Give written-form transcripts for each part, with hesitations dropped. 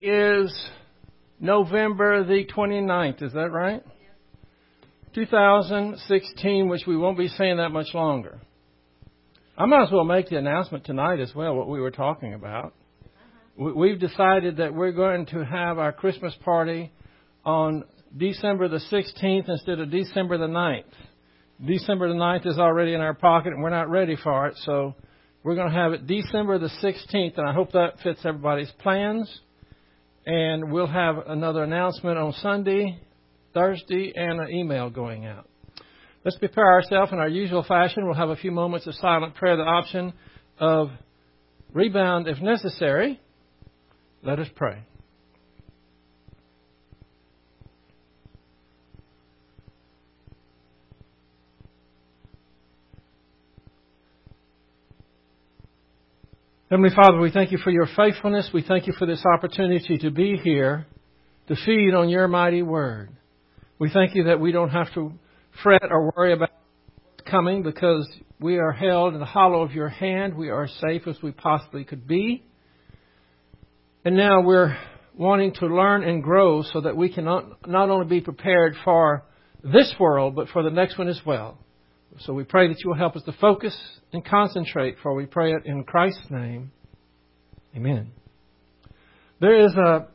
Is November the 29th, is that right? 2016, which we won't be saying that much longer. I might as well make the announcement tonight as well, what we were talking about. We've decided that we're going to have our Christmas party on December the 16th instead of December the 9th. December the 9th is already in our pocket and we're not ready for it, so we're going to have it December the 16th, and I hope that fits everybody's plans. And we'll have another announcement on Sunday, Thursday, and an email going out. Let's prepare ourselves in our usual fashion. We'll have a few moments of silent prayer, the option of rebound if necessary. Let us pray. Heavenly Father, we thank you for your faithfulness. We thank you for this opportunity to be here to feed on your mighty word. We thank you that we don't have to fret or worry about what's coming because we are held in the hollow of your hand. We are as safe as we possibly could be. And now we're wanting to learn and grow so that we can not only be prepared for this world, but for the next one as well. So we pray that you will help us to focus and concentrate, for we pray it in Christ's name. Amen. There is a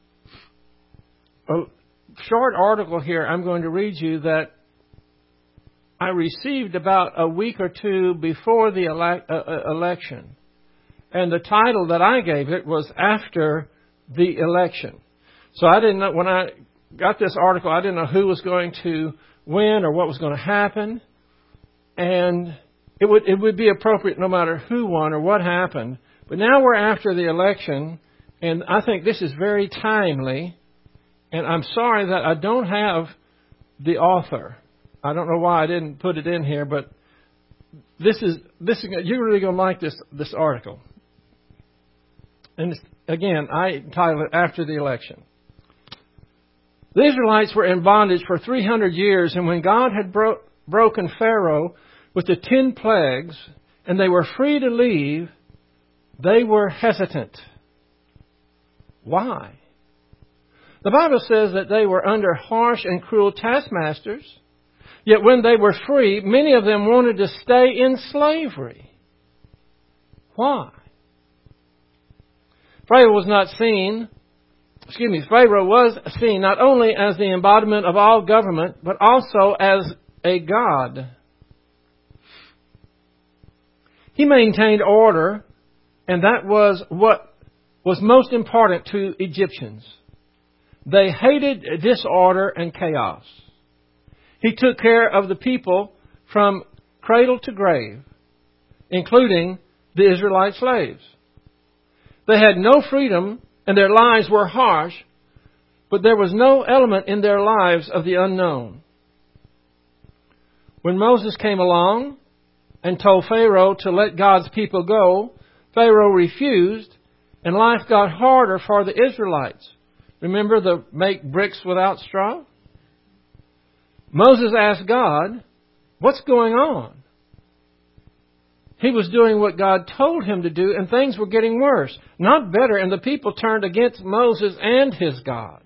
short article here I'm going to read you that I received about a week or two before the election. And the title that I gave it was After the Election. So I didn't know, when I got this article, I didn't know who was going to win or what was going to happen. And it would be appropriate no matter who won or what happened. But now we're after the election, and I think this is very timely. And I'm sorry that I don't have the author. I don't know why I didn't put it in here, but this is you're really going to like this article. And again, I entitled it After the Election. The Israelites were in bondage for 300 years, and when God had broken Pharaoh with the 10 plagues, and they were free to leave, they were hesitant. Why? The Bible says that they were under harsh and cruel taskmasters, yet when they were free, many of them wanted to stay in slavery. Why? Pharaoh was seen not only as the embodiment of all government, but also as a god. He maintained order, and that was what was most important to Egyptians. They hated disorder and chaos. He took care of the people from cradle to grave, including the Israelite slaves. They had no freedom, and their lives were harsh, but there was no element in their lives of the unknown. When Moses came along and told Pharaoh to let God's people go, Pharaoh refused, and life got harder for the Israelites. Remember the make bricks without straw? Moses asked God, what's going on? He was doing what God told him to do, and things were getting worse, not better, and the people turned against Moses and his God.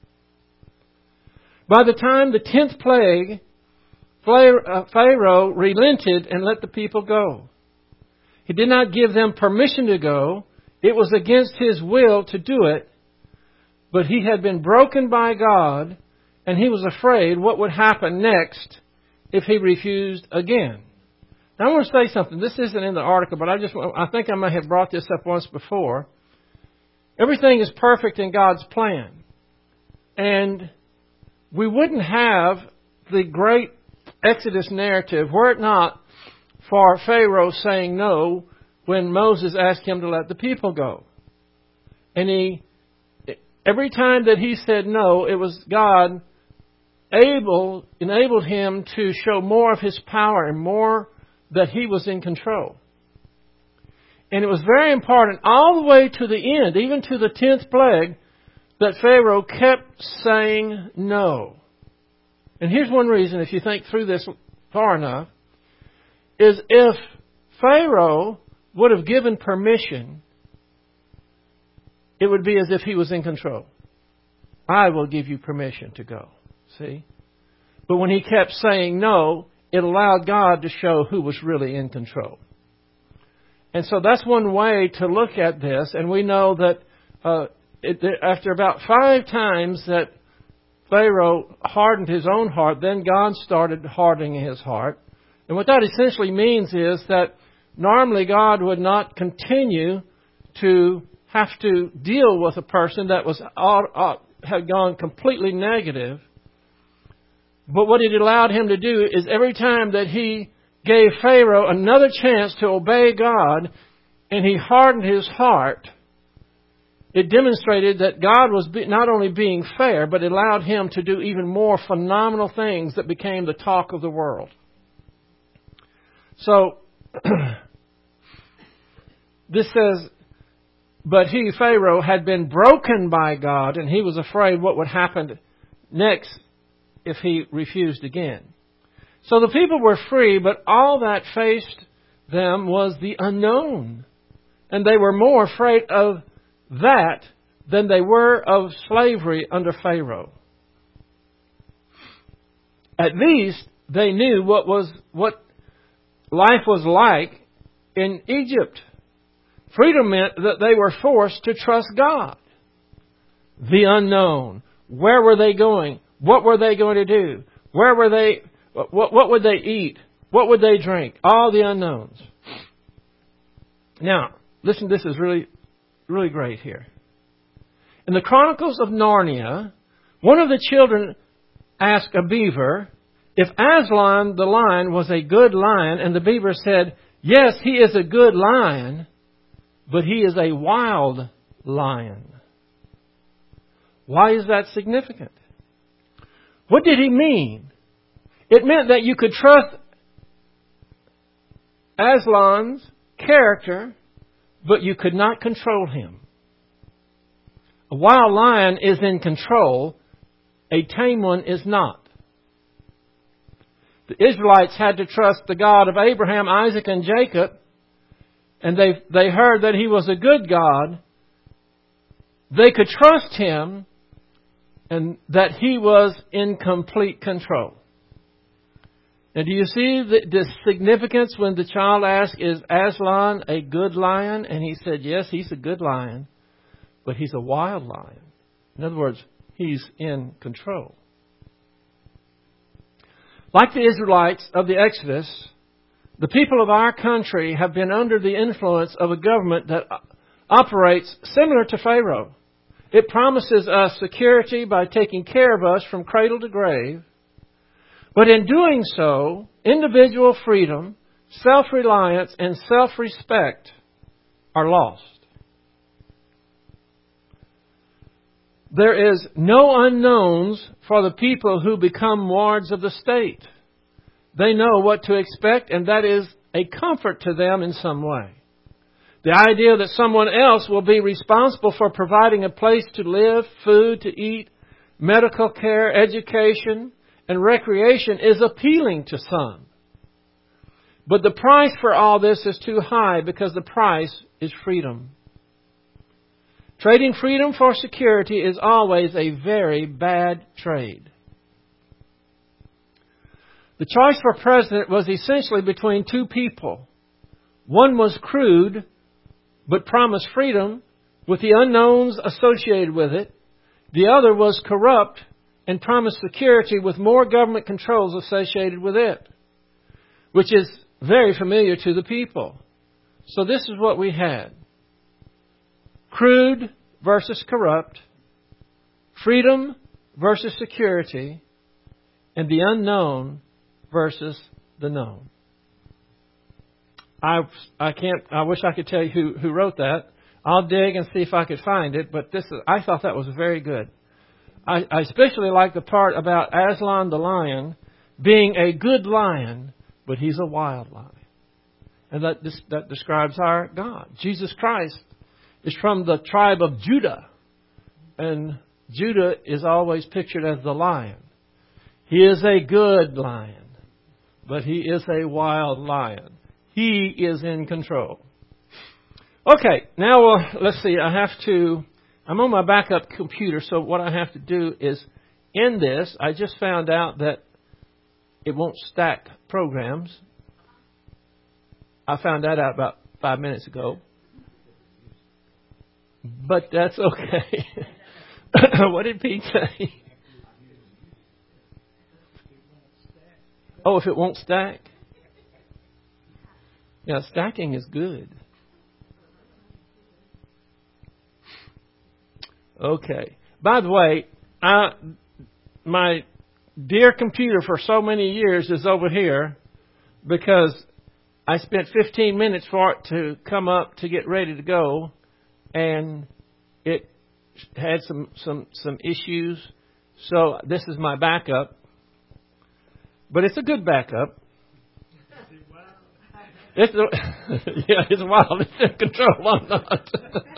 By the time the 10th plague, Pharaoh relented and let the people go. He did not give them permission to go. It was against his will to do it, but he had been broken by God, and he was afraid what would happen next if he refused again. Now I want to say something. This isn't in the article, but I think I may have brought this up once before. Everything is perfect in God's plan. And we wouldn't have the great Exodus narrative were it not for Pharaoh saying no when Moses asked him to let the people go. And every time that he said no, it was God enabled him to show more of his power and more that he was in control. And it was very important all the way to the end, even to the 10th plague, that Pharaoh kept saying no. And here's one reason, if you think through this far enough, is if Pharaoh would have given permission, it would be as if he was in control. I will give you permission to go. See? But when he kept saying no, it allowed God to show who was really in control. And so that's one way to look at this. And we know that after about 5 times that Pharaoh hardened his own heart, then God started hardening his heart. And what that essentially means is that normally God would not continue to have to deal with a person that had gone completely negative. But what it allowed him to do is every time that he gave Pharaoh another chance to obey God and he hardened his heart, it demonstrated that God was not only being fair, but it allowed him to do even more phenomenal things that became the talk of the world. So, this says, but he, Pharaoh, had been broken by God, and he was afraid what would happen next if he refused again. So the people were free, but all that faced them was the unknown. And they were more afraid of that than they were of slavery under Pharaoh. At least they knew what life was like in Egypt. Freedom meant that they were forced to trust God. The unknown. Where were they going? What were they going to do? Where were they? What would they eat? What would they drink? All the unknowns. Now, listen, this is really, really great here. In the Chronicles of Narnia, one of the children asked a beaver if Aslan the lion was a good lion, and the beaver said, yes, he is a good lion, but he is a wild lion. Why is that significant? What did he mean? It meant that you could trust Aslan's character, but you could not control him. A wild lion is in control. A tame one is not. The Israelites had to trust the God of Abraham, Isaac, and Jacob, and they heard that he was a good God. They could trust him and that he was in complete control. Now, do you see the significance when the child asked, is Aslan a good lion? And he said, yes, he's a good lion, but he's a wild lion. In other words, he's in control. Like the Israelites of the Exodus, the people of our country have been under the influence of a government that operates similar to Pharaoh. It promises us security by taking care of us from cradle to grave. But in doing so, individual freedom, self-reliance, and self-respect are lost. There is no unknowns for the people who become wards of the state. They know what to expect, and that is a comfort to them in some way. The idea that someone else will be responsible for providing a place to live, food to eat, medical care, education, and recreation is appealing to some. But the price for all this is too high because the price is freedom. Trading freedom for security is always a very bad trade. The choice for president was essentially between two people. One was crude, but promised freedom with the unknowns associated with it. The other was corrupt and promised security with more government controls associated with it, which is very familiar to the people. So this is what we had. Crude versus corrupt, freedom versus security, and the unknown versus the known. I wish I could tell you who wrote that. I'll dig and see if I could find it, but I thought that was very good. I especially like the part about Aslan the lion being a good lion, but he's a wild lion. And that describes our God. Jesus Christ is from the tribe of Judah. And Judah is always pictured as the lion. He is a good lion, but he is a wild lion. He is in control. Okay, now let's see. I have to I'm on my backup computer, so what I have to do is, in this, I just found out that it won't stack programs. I found that out about 5 minutes ago. But that's okay. What did Pete say? Oh, if it won't stack? Yeah, stacking is good. Okay. By the way, my dear computer for so many years is over here because I spent 15 minutes for it to come up to get ready to go, and it had some issues. So this is my backup, but it's a good backup. It's wild. It's in control. I'm not.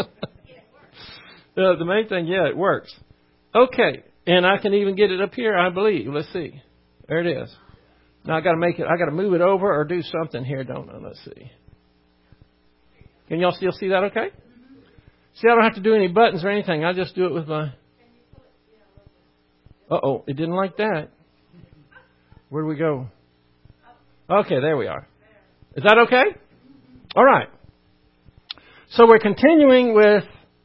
The main thing, it works. Okay, and I can even get it up here, I believe. Let's see. There it is. Now I got to move it over or do something here, don't I? Let's see. Can y'all still see that? Okay. See, I don't have to do any buttons or anything. I just do it with my. It didn't like that. Where do we go? Okay, there we are. Is that okay? All right. So we're continuing with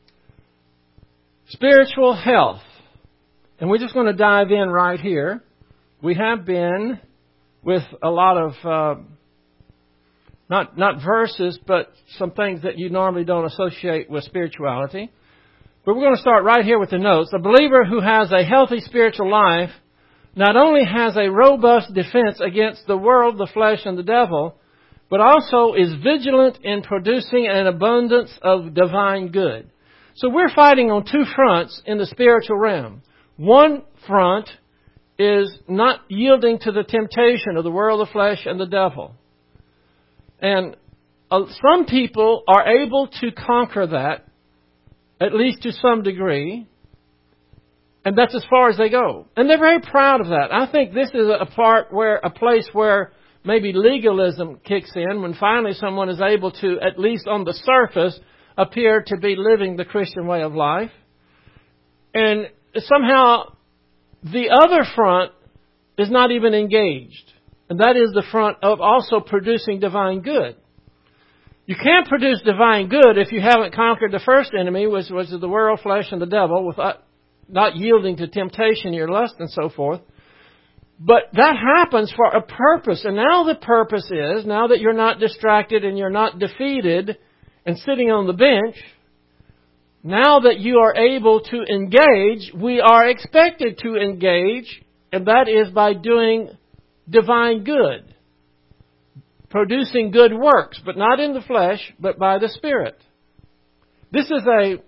spiritual health. And we're just going to dive in right here. We have been with a lot of, not verses, but some things that you normally don't associate with spirituality. But we're going to start right here with the notes. A believer who has a healthy spiritual life not only has a robust defense against the world, the flesh, and the devil, but also is vigilant in producing an abundance of divine good. So we're fighting on two fronts in the spiritual realm. One front is not yielding to the temptation of the world, the flesh, and the devil. And some people are able to conquer that, at least to some degree. And that's as far as they go. And they're very proud of that. I think this is a place where maybe legalism kicks in when finally someone is able to, at least on the surface, appear to be living the Christian way of life. And somehow the other front is not even engaged. And that is the front of also producing divine good. You can't produce divine good if you haven't conquered the first enemy, which was the world, flesh, and the devil, without not yielding to temptation, your lust, and so forth. But that happens for a purpose. And now the purpose is, now that you're not distracted and you're not defeated and sitting on the bench, now that you are able to engage, we are expected to engage, and that is by doing divine good. Producing good works, but not in the flesh, but by the Spirit. This is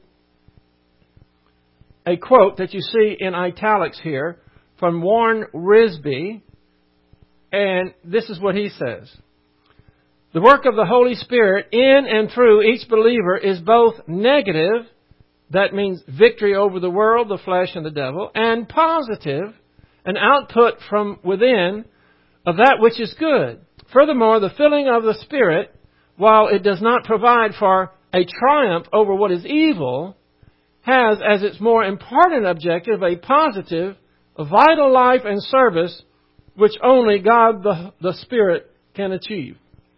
a quote that you see in italics here from Warren Risby, and this is what he says. The work of the Holy Spirit in and through each believer is both negative, that means victory over the world, the flesh, and the devil, and positive, an output from within of that which is good. Furthermore, the filling of the Spirit, while it does not provide for a triumph over what is evil, has as its more important objective a positive, a vital life and service which only God the Spirit can achieve.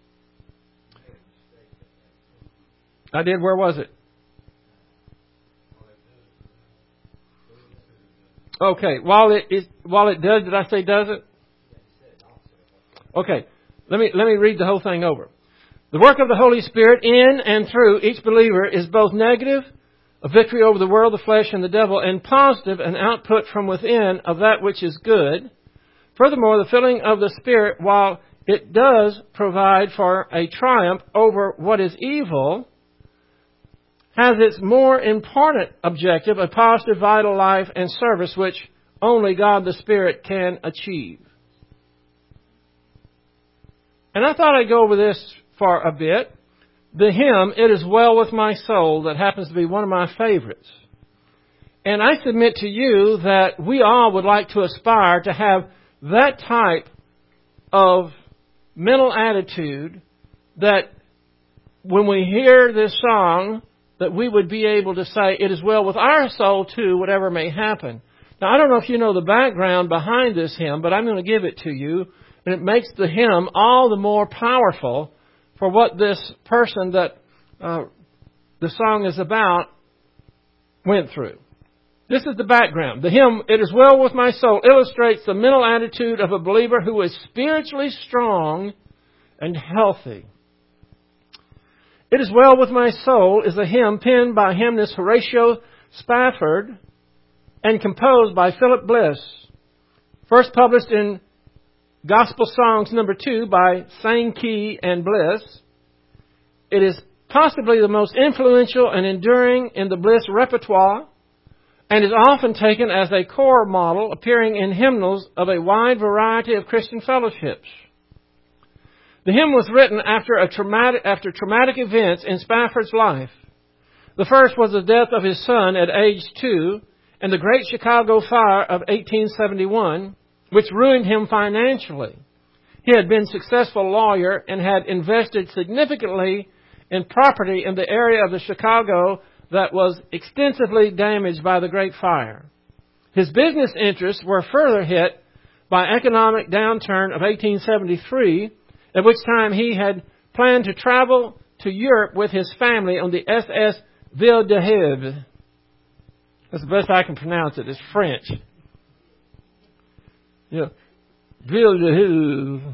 I did. Where was it? Okay. While it does, did I say does it? Okay. Let me read the whole thing over. The work of the Holy Spirit in and through each believer is both negative, a victory over the world, the flesh, and the devil, and positive, an output from within of that which is good. Furthermore, the filling of the Spirit, while it does provide for a triumph over what is evil, has its more important objective, a positive, vital life and service which only God the Spirit can achieve. And I thought I'd go over this for a bit. The hymn, It Is Well With My Soul, that happens to be one of my favorites. And I submit to you that we all would like to aspire to have that type of mental attitude that when we hear this song, that we would be able to say, it is well with our soul too, whatever may happen. Now, I don't know if you know the background behind this hymn, but I'm going to give it to you. And it makes the hymn all the more powerful for what this person that the song is about went through. This is the background. The hymn, It Is Well With My Soul, illustrates the mental attitude of a believer who is spiritually strong and healthy. It Is Well With My Soul is a hymn penned by hymnist Horatio Spafford and composed by Philip Bliss. First published in Gospel Songs No. 2 by Sankey and Bliss. It is possibly the most influential and enduring in the Bliss repertoire, and is often taken as a core model, appearing in hymnals of a wide variety of Christian fellowships. The hymn was written after traumatic events in Spafford's life. The first was the death of his son at age 2 and the Great Chicago Fire of 1871, which ruined him financially. He had been a successful lawyer and had invested significantly in property in the area of the Chicago that was extensively damaged by the Great Fire. His business interests were further hit by economic downturn of 1873, at which time he had planned to travel to Europe with his family on the SS Ville de Hève. That's the best I can pronounce it. It's French. Yeah. Ville de Hève.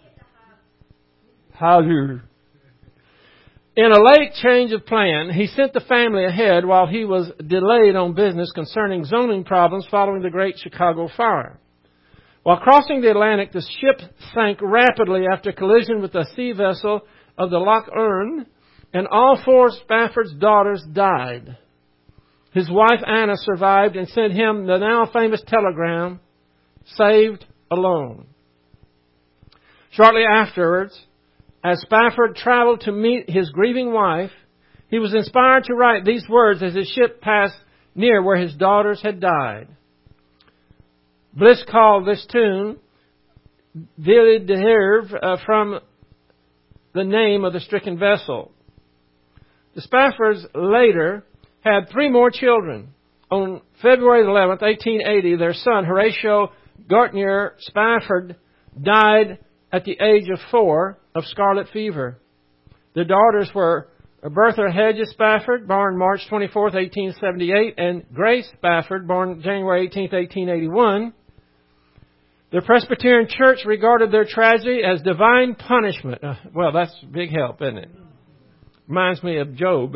Havre. In a late change of plan, he sent the family ahead while he was delayed on business concerning zoning problems following the Great Chicago Fire. While crossing the Atlantic, the ship sank rapidly after collision with a sea vessel of the Loch Earn, and all 4 Spafford's daughters died. His wife Anna survived and sent him the now famous telegram, "Saved alone." Shortly afterwards, as Spafford traveled to meet his grieving wife, he was inspired to write these words as his ship passed near where his daughters had died. Bliss called this tune Ville de Hève from the name of the stricken vessel. The Spaffords later had 3 more children. On February 11th, 1880, their son, Horatio Gartner Spafford, died at the age of 4 of scarlet fever. The daughters were Bertha Hedges Spafford, born March 24th, 1878, and Grace Spafford, born January 18th, 1881. The Presbyterian Church regarded their tragedy as divine punishment. Well, that's big help, isn't it? Reminds me of Job.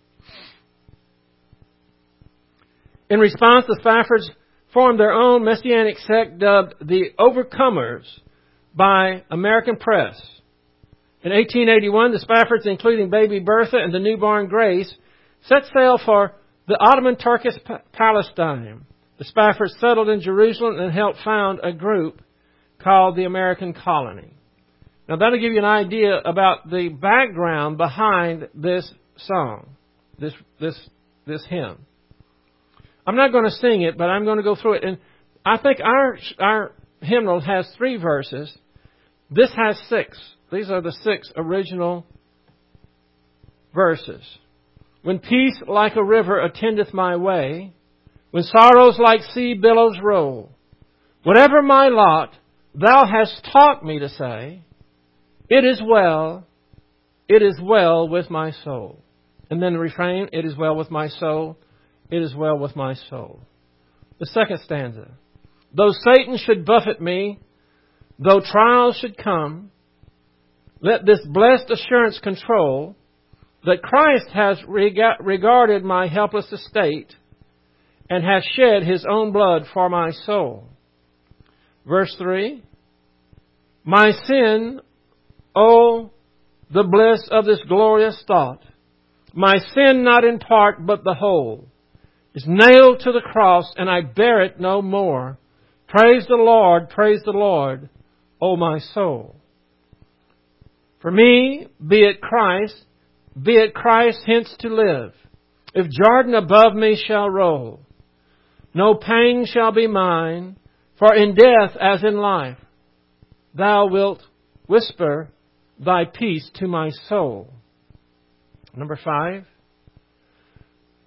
In response, the Spaffords formed their own messianic sect dubbed the Overcomers by American Press. In 1881, the Spaffords, including baby Bertha and the newborn Grace, set sail for the Ottoman Turkish Palestine. The Spaffords settled in Jerusalem and helped found a group called the American Colony. Now that'll give you an idea about the background behind this song, this hymn. I'm not going to sing it, but I'm going to go through it. And I think our hymnal has 3 verses. This has 6. These are the 6 original verses. When peace like a river attendeth my way, when sorrows like sea billows roll, whatever my lot, thou hast taught me to say, it is well with my soul. And then the refrain, it is well with my soul, it is well with my soul. The second stanza, though Satan should buffet me, though trials should come, let this blessed assurance control that Christ has regarded my helpless estate and has shed His own blood for my soul. Verse 3, my sin, oh, the bliss of this glorious thought, my sin not in part but the whole, is nailed to the cross and I bear it no more. Praise the Lord, O my soul. For me, be it Christ hence to live. If Jordan above me shall roll, no pain shall be mine, for in death as in life, thou wilt whisper thy peace to my soul. Number 5,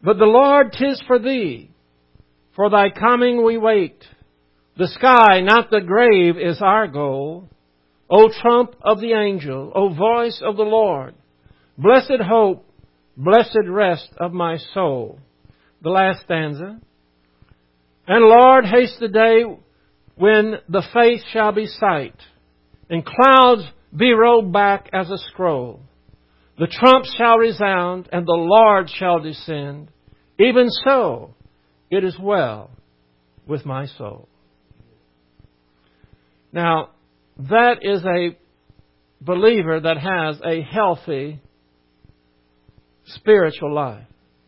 But the Lord, 'tis for thee. For thy coming we wait. The sky, not the grave, is our goal. O trump of the angel, O voice of the Lord, blessed hope, blessed rest of my soul. The last stanza. And Lord, haste the day when the face shall be sight, and clouds be rolled back as a scroll. The trumps shall resound, and the Lord shall descend. Even so, it is well with my soul. Now, that is a believer that has a healthy spiritual life.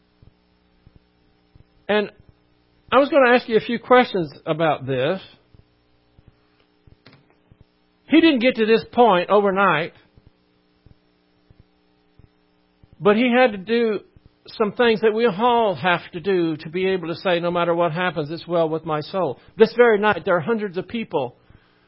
And I was going to ask you a few questions about this. He didn't get to this point overnight, but he had to do some things that we all have to do to be able to say, no matter what happens, it's well with my soul. This very night, there are hundreds of people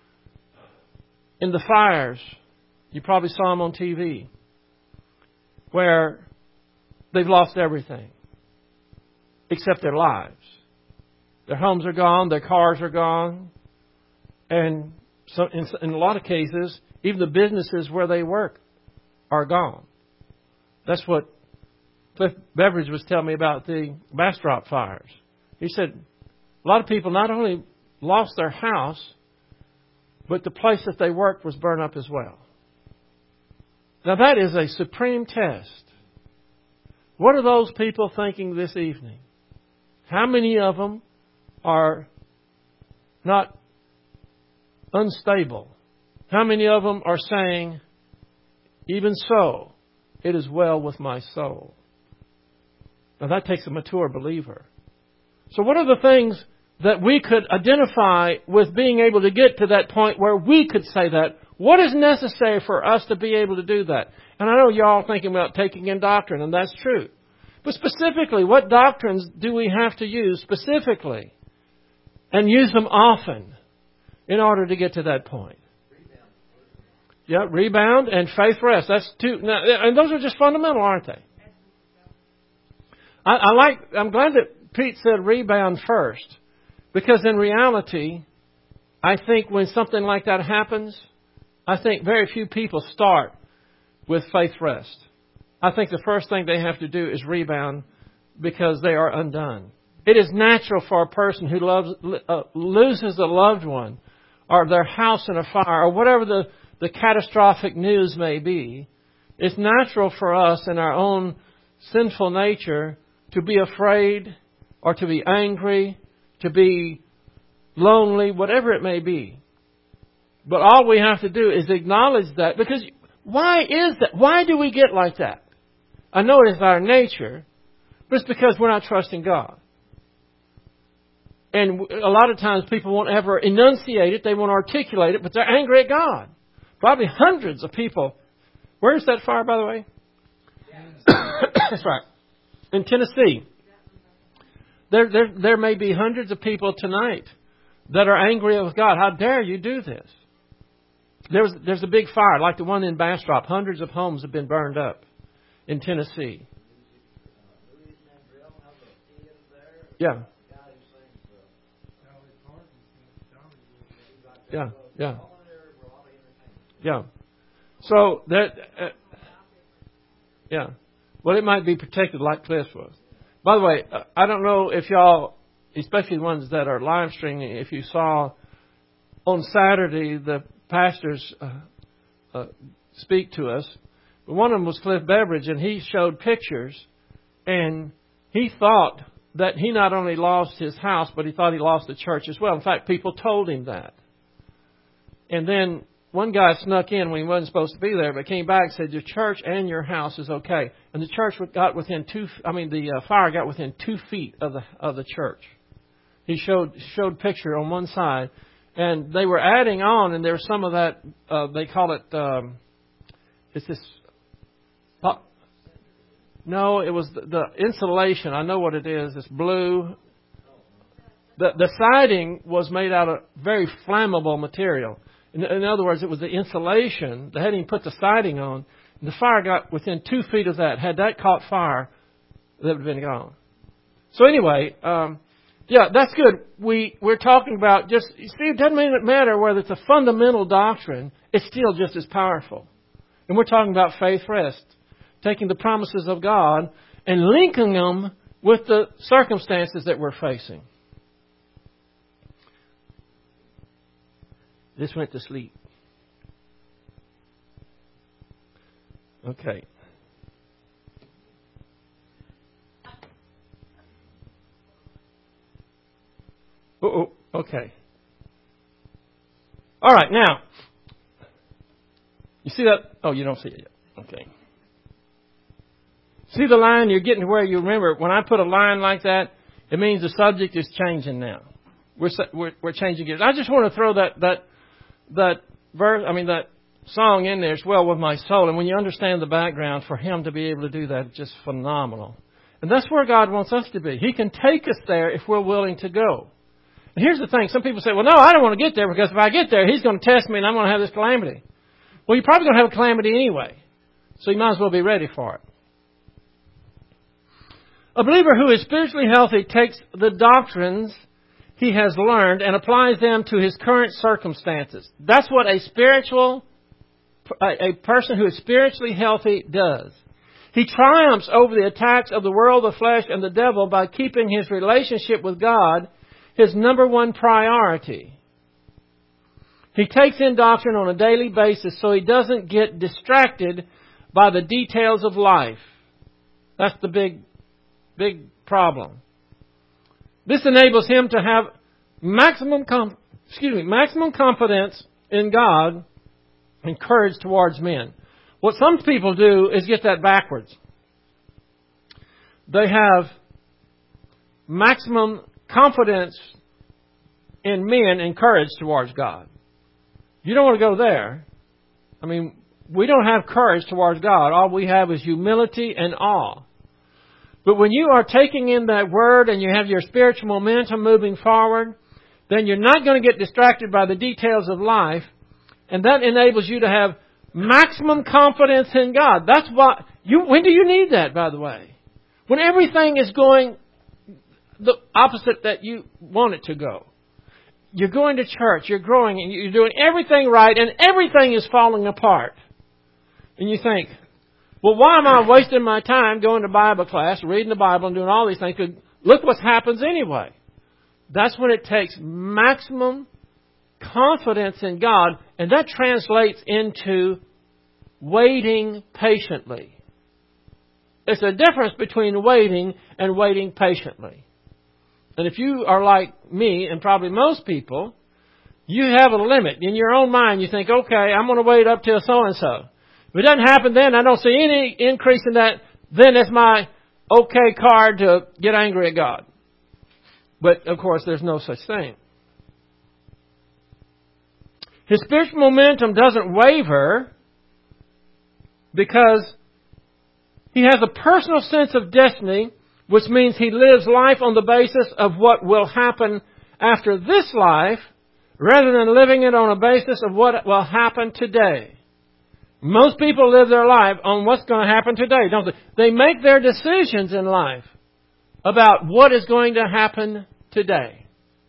in the fires. You probably saw them on TV, where they've lost everything except their lives. Their homes are gone, their cars are gone, and so in a lot of cases, even the businesses where they work are gone. That's what Cliff Beveridge was telling me about the Bastrop fires. He said a lot of people not only lost their house, but the place that they worked was burned up as well. Now that is a supreme test. What are those people thinking this evening? How many of them are not unstable? How many of them are saying, even so, it is well with my soul? Now that takes a mature believer. So what are the things that we could identify with being able to get to that point where we could say that? What is necessary for us to be able to do that? And I know you're all thinking about taking in doctrine, and that's true. But specifically, what doctrines do we have to use specifically and use them often in order to get to that point? Yeah, rebound and faith rest. That's two. Now, and those are just fundamental, aren't they? I'm glad that Pete said rebound first, because in reality, I think when something like that happens, I think very few people start with faith rest. I think the first thing they have to do is rebound because they are undone. It is natural for a person who loses a loved one, or their house in a fire, or whatever the catastrophic news may be. It's natural for us in our own sinful nature to be afraid, or to be angry, to be lonely, whatever it may be. But all we have to do is acknowledge that. Because why is that? Why do we get like that? I know it is our nature, but it's because we're not trusting God. And a lot of times people won't ever enunciate it, they won't articulate it, but they're angry at God. Probably hundreds of people. Where is that fire, by the way? That's right. In Tennessee. There may be hundreds of people tonight that are angry with God. How dare you do this? There's a big fire like the one in Bastrop. Hundreds of homes have been burned up in Tennessee. Yeah. Yeah. Yeah. Yeah. So that, yeah. Well, it might be protected like Cliff's was. By the way, I don't know if y'all, especially the ones that are live streaming, if you saw on Saturday the pastors speak to us. But one of them was Cliff Beveridge, and he showed pictures, and he thought that he not only lost his house, but he thought he lost the church as well. In fact, people told him that. And then one guy snuck in when he wasn't supposed to be there, but came back and said, your church and your house is okay. And the church got within the fire got within 2 feet of the church. He showed picture on one side, and they were adding on, and there's some of that, they call it, it's this, no, it was the insulation. I know what it is. It's blue. The siding was made out of very flammable material. In other words, it was the insulation. They hadn't even put the siding on. And the fire got within 2 feet of that. Had that caught fire, that would have been gone. So anyway, yeah, that's good. We're talking about just, you see, it doesn't matter whether it's a fundamental doctrine, it's still just as powerful. And we're talking about faith rest, taking the promises of God and linking them with the circumstances that we're facing. This went to sleep. Okay. Oh, okay. All right, now. You see that? Oh, you don't see it yet. Okay. See the line? You're getting to where you remember. When I put a line like that, it means the subject is changing now. We're changing gears. I just want to throw that verse, that song in there as well with my soul. And when you understand the background, for Him to be able to do that is just phenomenal. And that's where God wants us to be. He can take us there if we're willing to go. And here's the thing. Some people say, well, no, I don't want to get there because if I get there, He's going to test me and I'm going to have this calamity. Well, you're probably going to have a calamity anyway. So you might as well be ready for it. A believer who is spiritually healthy takes the doctrines he has learned and applies them to his current circumstances. That's what a person who is spiritually healthy does. He triumphs over the attacks of the world, the flesh, and the devil by keeping his relationship with God his number one priority. He takes in doctrine on a daily basis so he doesn't get distracted by the details of life. That's the big problem. This enables him to have maximum confidence in God and courage towards men. What some people do is get that backwards. They have maximum confidence in men and courage towards God. You don't want to go there. We don't have courage towards God. All we have is humility and awe. But when you are taking in that Word and you have your spiritual momentum moving forward, then you're not going to get distracted by the details of life. And that enables you to have maximum confidence in God. That's what when do you need that, by the way? When everything is going the opposite that you want it to go. You're going to church, you're growing, and you're doing everything right, and everything is falling apart. And you think, well, why am I wasting my time going to Bible class, reading the Bible, and doing all these things? Because look what happens anyway. That's when it takes maximum confidence in God, and that translates into waiting patiently. There's a difference between waiting and waiting patiently. And if you are like me, and probably most people, you have a limit. In your own mind, you think, okay, I'm going to wait up till so-and-so. If it doesn't happen then, I don't see any increase in that, then it's my okay card to get angry at God. But, of course, there's no such thing. His spiritual momentum doesn't waver because he has a personal sense of destiny, which means he lives life on the basis of what will happen after this life rather than living it on a basis of what will happen today. Most people live their life on what's going to happen today, don't they? They make their decisions in life about what is going to happen today.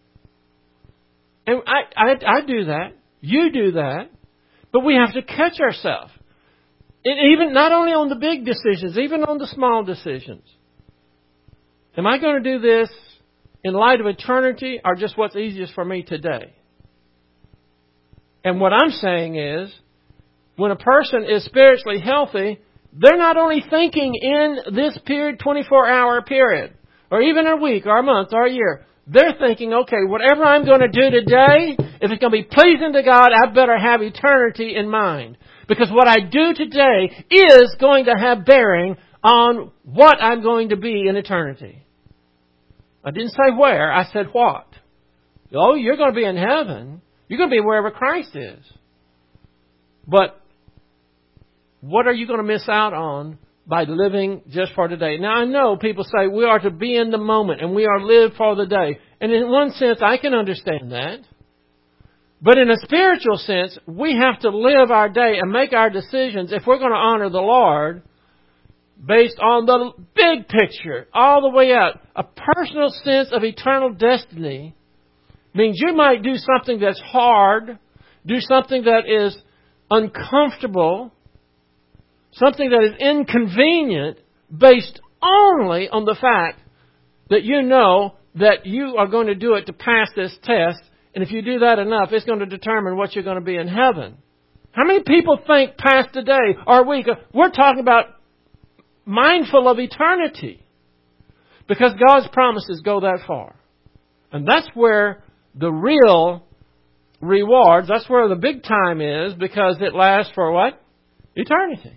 And I do that. You do that. But we have to catch ourselves. Even not only on the big decisions, even on the small decisions. Am I going to do this in light of eternity or just what's easiest for me today? And what I'm saying is, when a person is spiritually healthy, they're not only thinking in this period, 24-hour period, or even a week, or a month, or a year. They're thinking, okay, whatever I'm going to do today, if it's going to be pleasing to God, I better have eternity in mind. Because what I do today is going to have bearing on what I'm going to be in eternity. I didn't say where, I said what. Oh, you're going to be in heaven. You're going to be wherever Christ is. But what are you going to miss out on by living just for today? Now, I know people say we are to be in the moment and we are to live for the day. And in one sense, I can understand that. But in a spiritual sense, we have to live our day and make our decisions. If we're going to honor the Lord, based on the big picture, all the way out. A personal sense of eternal destiny means you might do something that's hard, do something that is uncomfortable, something that is inconvenient, based only on the fact that you know that you are going to do it to pass this test, and if you do that enough, it's going to determine what you're going to be in heaven. How many people think past a day or a week? We're talking about mindful of eternity, because God's promises go that far. And that's where the real rewards, that's where the big time is, because it lasts for what? Eternity.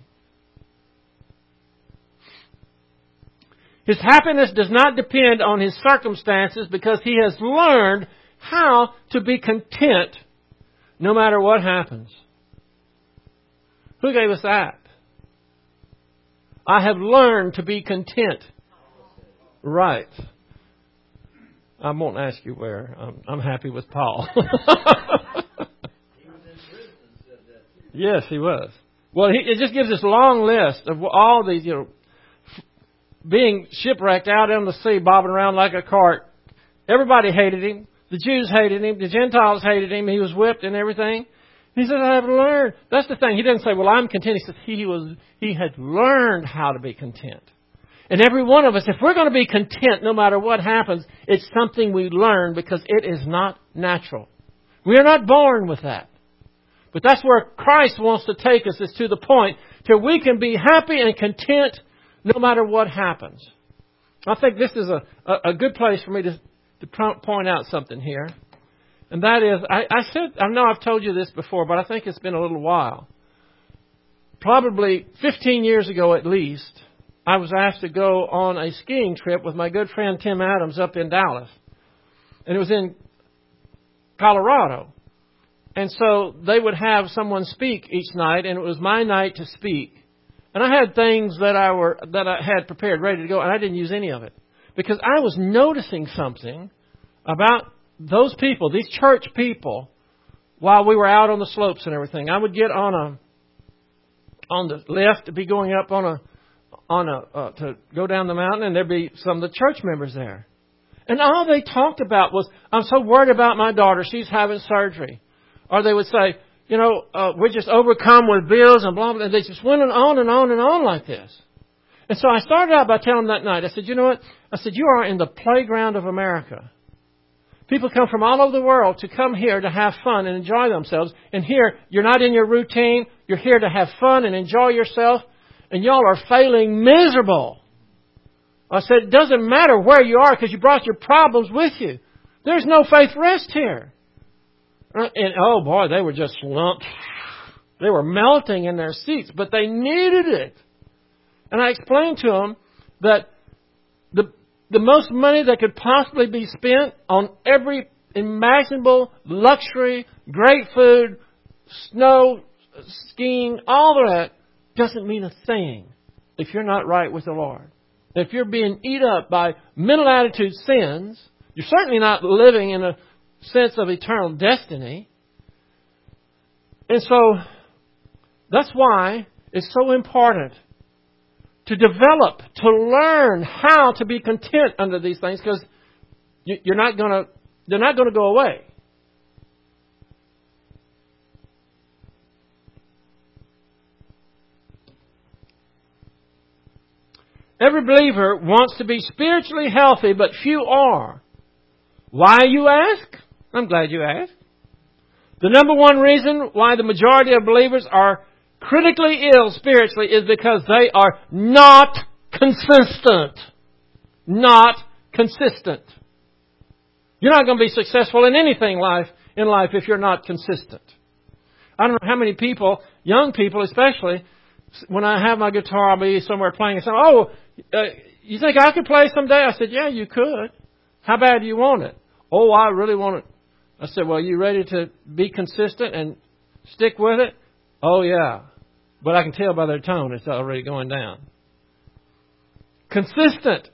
His happiness does not depend on his circumstances, because he has learned how to be content no matter what happens. Who gave us that? I have learned to be content. Right. I won't ask you where. I'm happy with Paul. Yes, he was. Well, it just gives this long list of all these, being shipwrecked out on the sea, bobbing around like a cart. Everybody hated him. The Jews hated him. The Gentiles hated him. He was whipped and everything. He said, I have learned. That's the thing. He didn't say, well, I'm content. He said he had learned how to be content. And every one of us, if we're going to be content no matter what happens, it's something we learn, because it is not natural. We are not born with that. But that's where Christ wants to take us, is to the point till we can be happy and content no matter what happens. I think this is a good place for me to point out something here. And that is, I know I've told you this before, but I think it's been a little while. Probably 15 years ago at least, I was asked to go on a skiing trip with my good friend Tim Adams up in Dallas. And it was in Colorado. And so they would have someone speak each night, and it was my night to speak. And I had things that I had prepared, ready to go, and I didn't use any of it. Because I was noticing something about those people, these church people, while we were out on the slopes and everything. I would get on the lift to be going up to go down the mountain, and there'd be some of the church members there. And all they talked about was, I'm so worried about my daughter, she's having surgery. Or they would say, we're just overcome with bills and blah, blah, blah. They just went on and on and on like this. And so I started out by telling them that night, I said, you know what? I said, you are in the playground of America. People come from all over the world to come here to have fun and enjoy themselves. And here, you're not in your routine. You're here to have fun and enjoy yourself. And y'all are failing miserable. I said, it doesn't matter where you are, because you brought your problems with you. There's no faith rest here. And oh boy, they were just slumped. They were melting in their seats, but they needed it. And I explained to them that the most money that could possibly be spent on every imaginable luxury, great food, snow, skiing, all of that doesn't mean a thing if you're not right with the Lord. If you're being eat up by mental attitude sins, you're certainly not living in a sense of eternal destiny. And so that's why it's so important to develop, to learn how to be content under these things, because they're not going to go away. Every believer wants to be spiritually healthy, but few are. Why, you ask? I'm glad you asked. The number one reason why the majority of believers are critically ill spiritually is because they are not consistent. Not consistent. You're not going to be successful in anything in life if you're not consistent. I don't know how many people, young people especially, when I have my guitar, I'll be somewhere playing and say, you think I could play someday? I said, yeah, you could. How bad do you want it? Oh, I really want it. I said, well, you ready to be consistent and stick with it? Oh, yeah. But I can tell by their tone it's already going down. Consistent.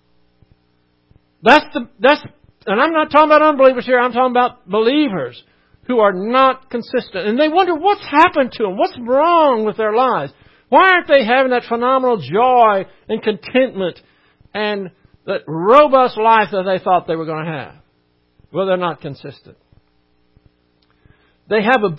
And I'm not talking about unbelievers here. I'm talking about believers who are not consistent. And they wonder what's happened to them. What's wrong with their lives? Why aren't they having that phenomenal joy and contentment and that robust life that they thought they were going to have? Well, they're not consistent. They have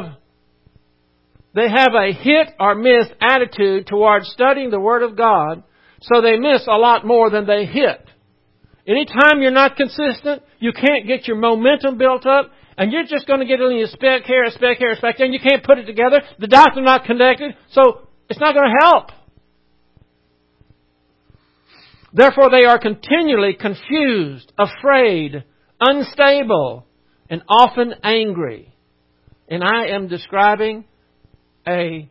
a hit or miss attitude towards studying the Word of God, so they miss a lot more than they hit. Anytime you're not consistent, you can't get your momentum built up, and you're just going to get only a speck here, a speck here, a speck there, and you can't put it together. The dots are not connected, so it's not going to help. Therefore, they are continually confused, afraid, unstable, and often angry. And I am describing a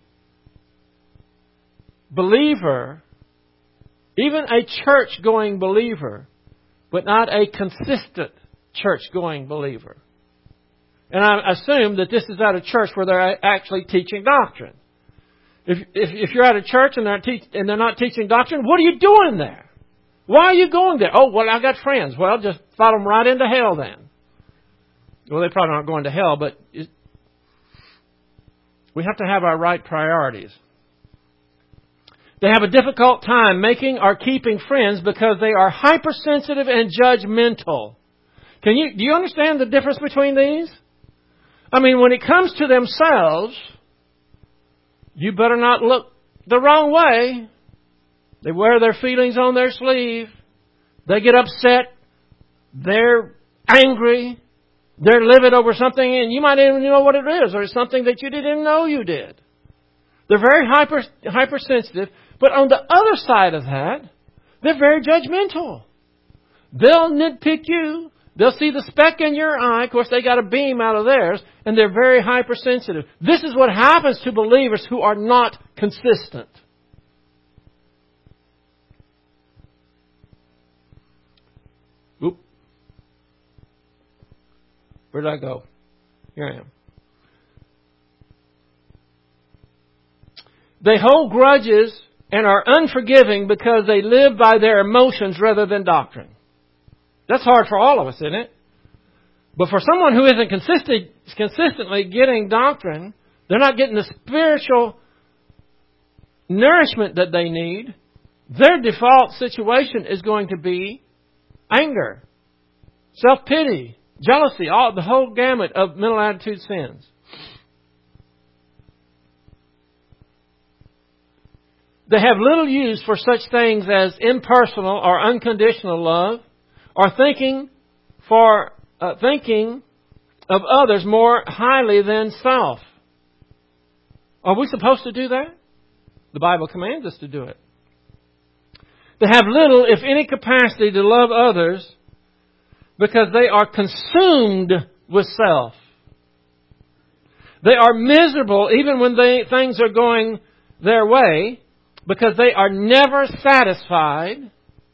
believer, even a church-going believer, but not a consistent church-going believer. And I assume that this is at a church where they're actually teaching doctrine. If you're at a church and they're not teaching doctrine, what are you doing there? Why are you going there? Oh, well, I got friends. Well, just follow them right into hell then. Well, they probably aren't going to hell, but we have to have our right priorities. They have a difficult time making or keeping friends because they are hypersensitive and judgmental. Do you understand the difference between these? I mean, when it comes to themselves, you better not look the wrong way. They wear their feelings on their sleeve. They get upset. They're angry. They're livid over something, and you might even know what it is, or something that you didn't know you did. They're very hypersensitive. But on the other side of that, they're very judgmental. They'll nitpick you. They'll see the speck in your eye. Of course, they got a beam out of theirs, and they're very hypersensitive. This is what happens to believers who are not consistent. Oop. Where did I go? Here I am. They hold grudges and are unforgiving because they live by their emotions rather than doctrine. That's hard for all of us, isn't it? But for someone who isn't consistently getting doctrine, they're not getting the spiritual nourishment that they need. Their default situation is going to be anger, self-pity, jealousy, the whole gamut of mental attitude sins. They have little use for such things as impersonal or unconditional love, or thinking of others more highly than self. Are we supposed to do that? The Bible commands us to do it. They have little, if any, capacity to love others because they are consumed with self. They are miserable even when things are going their way because they are never satisfied.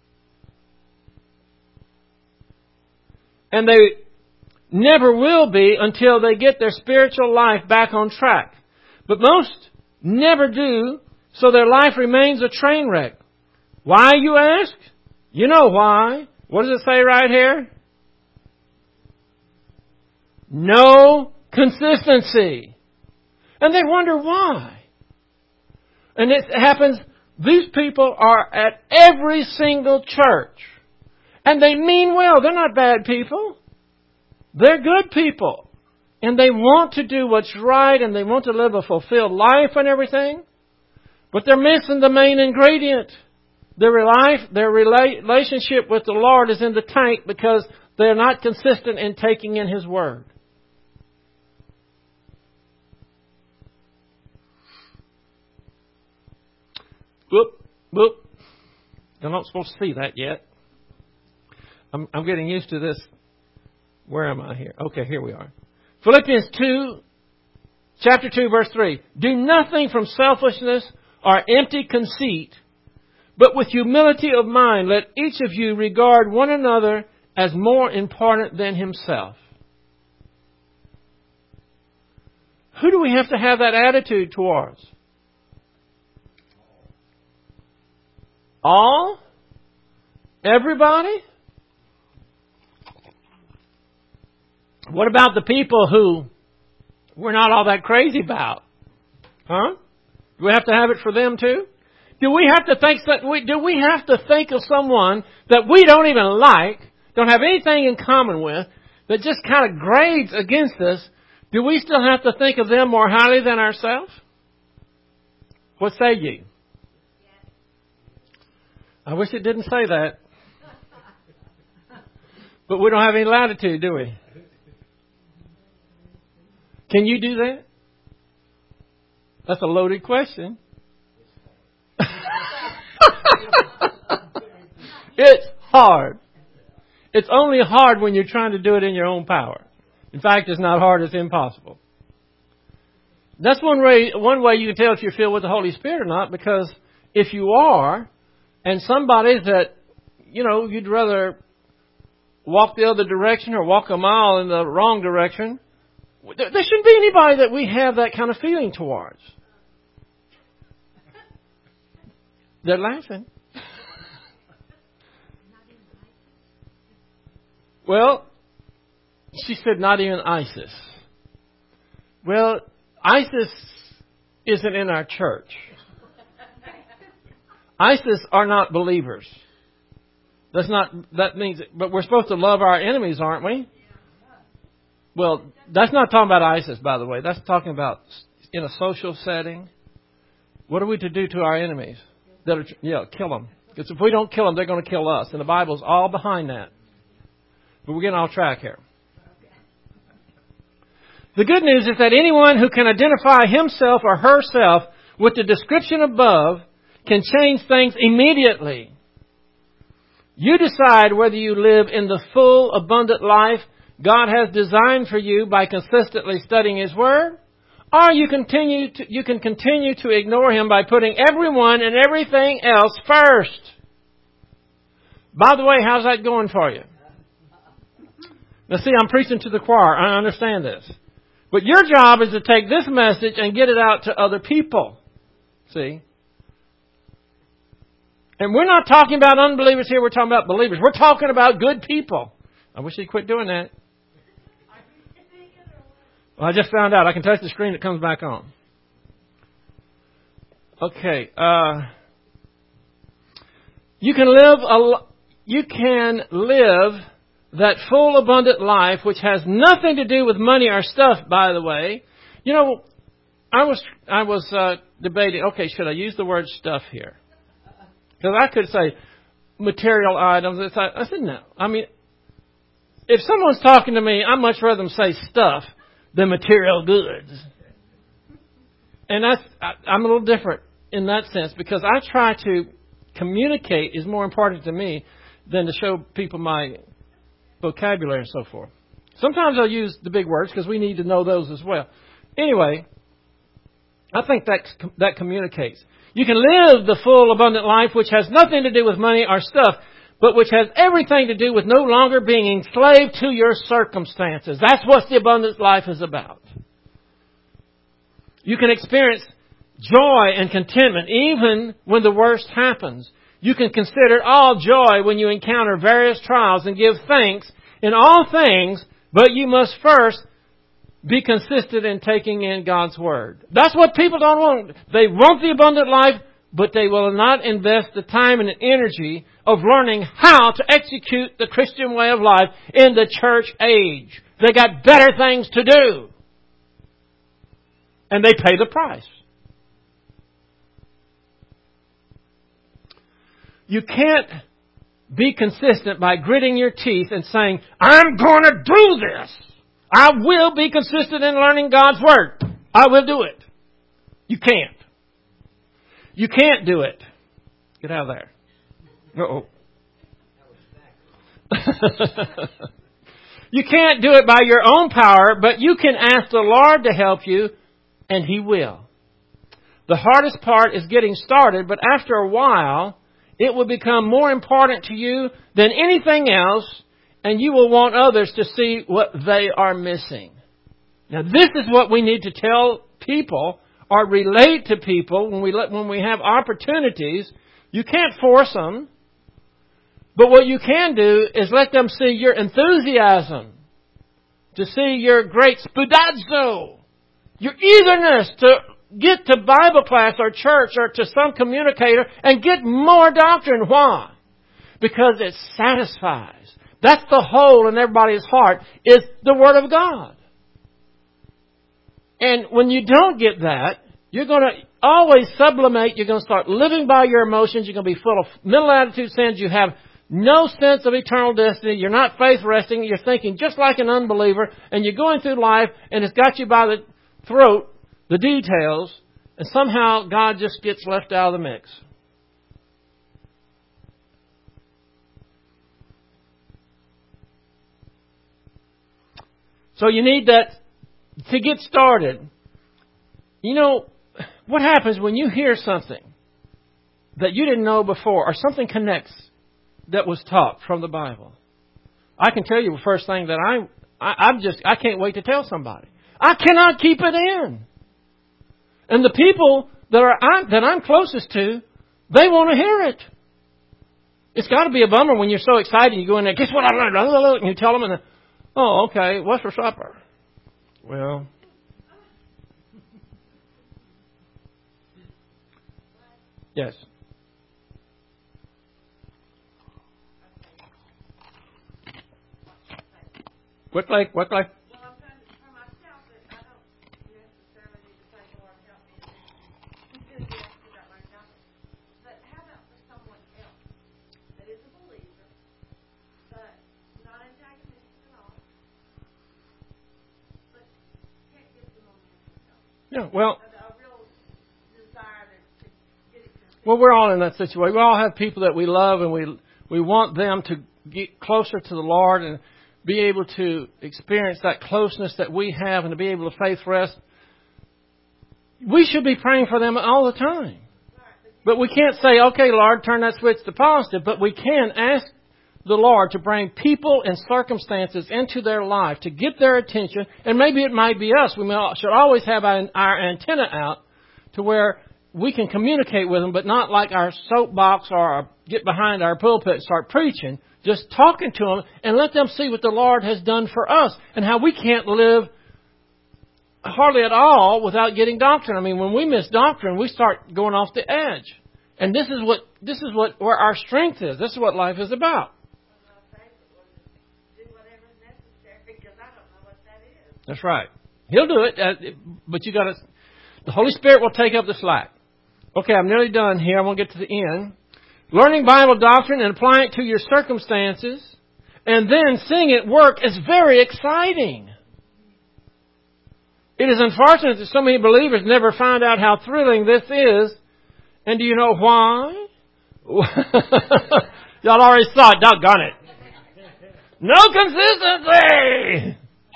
And they never will be until they get their spiritual life back on track. But most never do, so their life remains a train wreck. Why, you ask? You know why. What does it say right here? No consistency. And they wonder why. And it happens, these people are at every single church. And they mean well. They're not bad people. They're good people. And they want to do what's right and they want to live a fulfilled life and everything. But they're missing the main ingredient. Their relationship with the Lord is in the tank because they're not consistent in taking in His Word. Whoop. I'm not supposed to see that yet. I'm getting used to this. Where am I here? Okay, here we are. Philippians 2, chapter 2, verse 3. Do nothing from selfishness or empty conceit, but with humility of mind, let each of you regard one another as more important than himself. Who do we have to have that attitude towards? All? Everybody? What about the people who we're not all that crazy about? Huh? Do we have to have it for them too? Do we have to think of someone that we don't even like, don't have anything in common with, that just kind of grades against us? Do we still have to think of them more highly than ourselves? What say ye? I wish it didn't say that. But we don't have any latitude, do we? Can you do that? That's a loaded question. It's hard. It's only hard when you're trying to do it in your own power. In fact, it's not hard, it's impossible. That's one way you can tell if you're filled with the Holy Spirit or not, because if you are, and somebody that, you'd rather walk the other direction or walk a mile in the wrong direction, there shouldn't be anybody that we have that kind of feeling towards. They're laughing. Well, she said not even ISIS. Well, ISIS isn't in our church. ISIS are not believers. That means, but we're supposed to love our enemies, aren't we? Well, that's not talking about ISIS, by the way. That's talking about in a social setting. What are we to do to our enemies? Kill them. Because if we don't kill them, they're going to kill us. And the Bible's all behind that. But we're getting off track here. The good news is that anyone who can identify himself or herself with the description above can change things immediately. You decide whether you live in the full, abundant life God has designed for you by consistently studying His Word, or you can continue to ignore Him by putting everyone and everything else first. By the way, how's that going for you? Now see, I'm preaching to the choir. I understand this. But your job is to take this message and get it out to other people. See? And we're not talking about unbelievers here. We're talking about believers. We're talking about good people. I wish he'd quit doing that. Well, I just found out. I can touch the screen. It comes back on. Okay. You can live that full, abundant life, which has nothing to do with money or stuff, by the way. I was debating, okay, should I use the word stuff here? Because I could say material items. I said no. I mean, if someone's talking to me, I'd much rather them say stuff than material goods. And I'm a little different in that sense, because I try to communicate is more important to me than to show people my vocabulary and so forth. Sometimes I'll use the big words because we need to know those as well. Anyway, I think that communicates. You can live the full, abundant life which has nothing to do with money or stuff, but which has everything to do with no longer being enslaved to your circumstances. That's what the abundant life is about. You can experience joy and contentment even when the worst happens. You can consider it all joy when you encounter various trials and give thanks in all things, but you must first be consistent in taking in God's Word. That's what people don't want. They want the abundant life, but they will not invest the time and energy of learning how to execute the Christian way of life in the church age. They got better things to do. And they pay the price. You can't be consistent by gritting your teeth and saying, I'm going to do this. I will be consistent in learning God's Word. I will do it. You can't. You can't do it. Get out of there. Uh-oh. You can't do it by your own power, but you can ask the Lord to help you, and He will. The hardest part is getting started, but after a while, it will become more important to you than anything else, and you will want others to see what they are missing. Now, this is what we need to tell people or relate to people when we have opportunities. You can't force them, but what you can do is let them see your enthusiasm, to see your great spoudazo, your eagerness to get to Bible class or church or to some communicator and get more doctrine. Why? Because it satisfies. That's the hole in everybody's heart, is the Word of God. And when you don't get that, you're going to always sublimate. You're going to start living by your emotions. You're going to be full of mental attitude sins. You have no sense of eternal destiny. You're not faith resting. You're thinking just like an unbeliever. And you're going through life and it's got you by the throat, the details, and somehow God just gets left out of the mix. So you need that to get started. You know, what happens when you hear something that you didn't know before, or something connects that was taught from the Bible? I can tell you the first thing that I can't wait to tell somebody. I cannot keep it in. And the people that I'm closest to, they want to hear it. It's got to be a bummer when you're so excited. You go in there, guess what I learned? And you tell them, and oh, okay, what's for supper? Well, yes. What like? Well, I'm trying to for myself that I don't necessarily need to say, Lord, help me. Because yes, we got learned nothing. But how about for someone else that is a believer, but not antagonistic at all, but can't get the momentum? Yeah, well. A real desire to get it. Well, we're all in that situation. We all have people that we love, and we want them to get closer to the Lord and be able to experience that closeness that we have and to be able to faith rest. We should be praying for them all the time. But we can't say, okay, Lord, turn that switch to positive. But we can ask the Lord to bring people and circumstances into their life to get their attention. And maybe it might be us. We should always have our antenna out to where we can communicate with them, but not like our soapbox or get behind our pulpit and start preaching. Just talking to them and let them see what the Lord has done for us and how we can't live hardly at all without getting doctrine. I mean, when we miss doctrine, we start going off the edge. And this is where our strength is. This is what life is about. That's right. He'll do it, but the Holy Spirit will take up the slack. Okay, I'm nearly done here. I'm going to get to the end. Learning Bible doctrine and applying it to your circumstances and then seeing it work is very exciting. It is unfortunate that so many believers never find out how thrilling this is. And do you know why? Y'all already saw it. Doggone it. No consistency.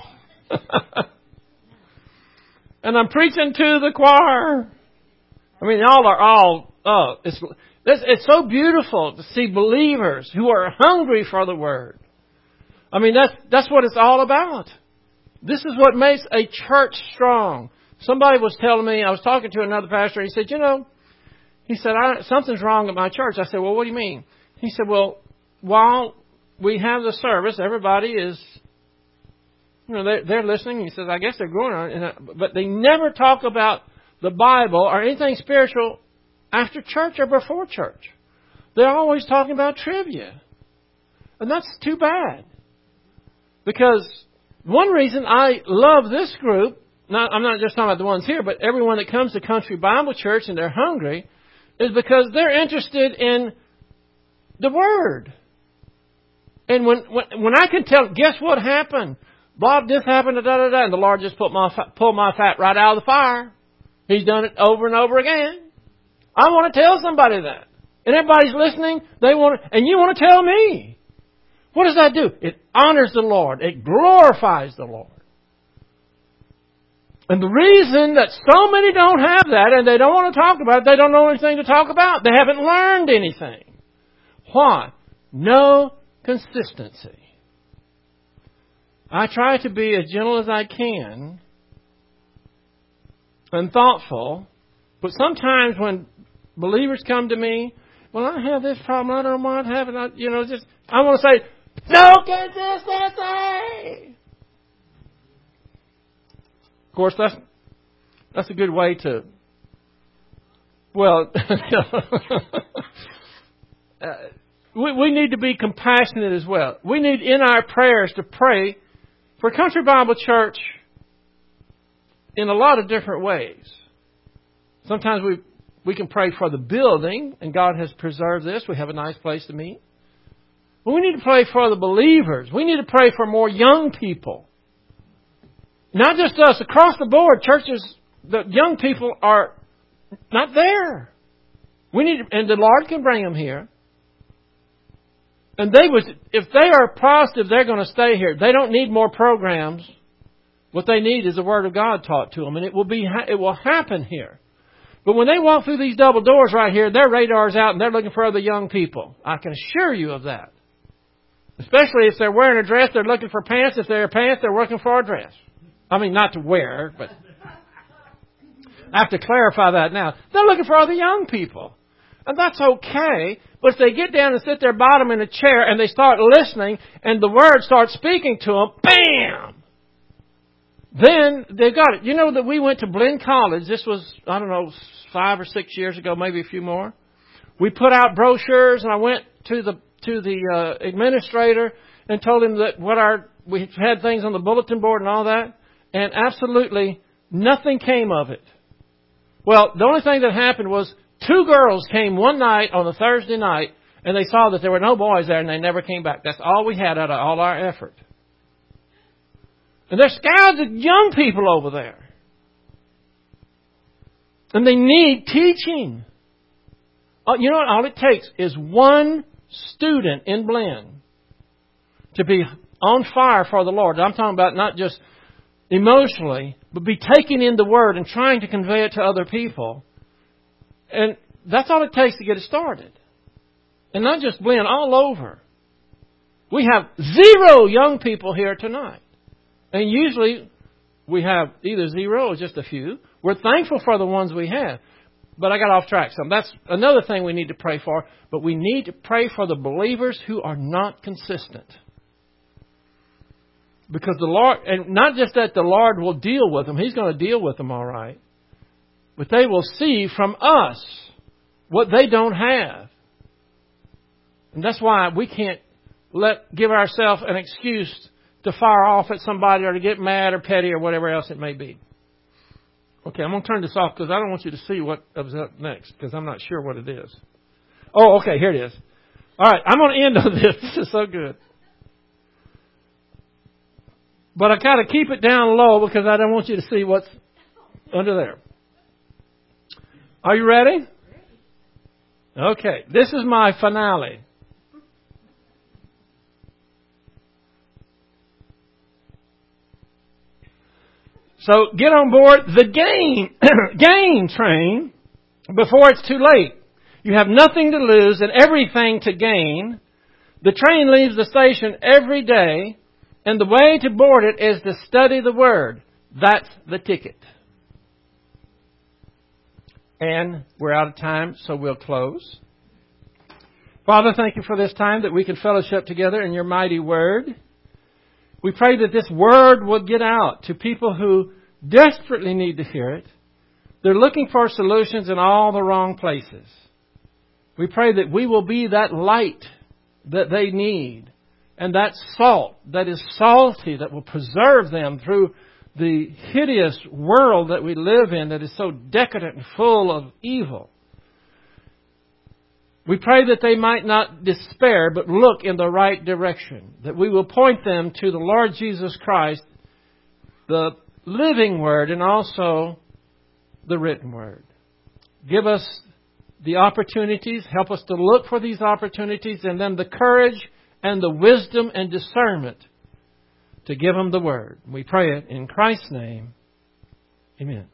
And I'm preaching to the choir. I mean, y'all are all, it's so beautiful to see believers who are hungry for the Word. I mean, that's what it's all about. This is what makes a church strong. Somebody was telling me, I was talking to another pastor, he said, something's wrong at my church. I said, well, what do you mean? He said, well, while we have the service, everybody is, they're listening. He says, I guess they're growing on it, but they never talk about the Bible or anything spiritual after church or before church. They're always talking about trivia. And that's too bad. Because one reason I love this group, I'm not just talking about the ones here, but everyone that comes to Country Bible Church and they're hungry, is because they're interested in the Word. And when I can tell, guess what happened? Bob, this happened, and the Lord just pulled my fat right out of the fire. He's done it over and over again. I want to tell somebody that. And everybody's listening. And you want to tell me. What does that do? It honors the Lord. It glorifies the Lord. And the reason that so many don't have that and they don't want to talk about it, they don't know anything to talk about. They haven't learned anything. Why? No consistency. I try to be as gentle as I can and thoughtful, but sometimes when believers come to me, well, I have this problem, I don't mind having it, I want to say, no consistency! Of course, that's a good way to Well, we need to be compassionate as well. We need in our prayers to pray for Country Bible Church in a lot of different ways. Sometimes we can pray for the building, and God has preserved this. We have a nice place to meet. But we need to pray for the believers. We need to pray for more young people. Not just us. Across the board, churches, the young people are not there. And the Lord can bring them here. And if they are positive they're going to stay here, they don't need more programs. What they need is the Word of God taught to them, and it will happen here. But when they walk through these double doors right here, their radar's out and they're looking for other young people. I can assure you of that. Especially if they're wearing a dress, they're looking for pants. If they're pants, they're looking for a dress. I mean, not to wear, but I have to clarify that now. They're looking for other young people. And that's okay. But if they get down and sit their bottom in a chair and they start listening and the Word starts speaking to them, bam! Then they've got it. You know that we went to Blinn College. This was, 5 or 6 years ago, maybe a few more. We put out brochures and I went to the administrator and told him that we had things on the bulletin board and all that. And absolutely nothing came of it. Well, the only thing that happened was 2 girls came one night on a Thursday night, and they saw that there were no boys there, and they never came back. That's all we had out of all our effort. And there's scads of young people over there. And they need teaching. You know what? All it takes is one student in Blinn to be on fire for the Lord. I'm talking about not just emotionally, but be taking in the Word and trying to convey it to other people. And that's all it takes to get it started. And not just Blinn, all over. We have 0 young people here tonight. And usually we have either 0 or just a few. We're thankful for the ones we have. But I got off track some. That's another thing we need to pray for. But we need to pray for the believers who are not consistent. Because the Lord, and not just that the Lord will deal with them. He's going to deal with them all right. But they will see from us what they don't have. And that's why we can't give ourselves an excuse to fire off at somebody or to get mad or petty or whatever else it may be. Okay, I'm going to turn this off because I don't want you to see what is up next because I'm not sure what it is. Oh, okay, here it is. All right, I'm going to end on this. This is so good. But I got to keep it down low because I don't want you to see what's under there. Are you ready? Okay, this is my finale. So get on board the gain train before it's too late. You have nothing to lose and everything to gain. The train leaves the station every day, and the way to board it is to study the Word. That's the ticket. And we're out of time, so we'll close. Father, thank you for this time that we can fellowship together in your mighty Word. We pray that this Word will get out to people who desperately need to hear it. They're looking for solutions in all the wrong places. We pray that we will be that light that they need and that salt that is salty that will preserve them through the hideous world that we live in that is so decadent and full of evil. We pray that they might not despair, but look in the right direction. That we will point them to the Lord Jesus Christ, the living Word, and also the written Word. Give us the opportunities. Help us to look for these opportunities, and then the courage and the wisdom and discernment to give them the Word. We pray it in Christ's name. Amen.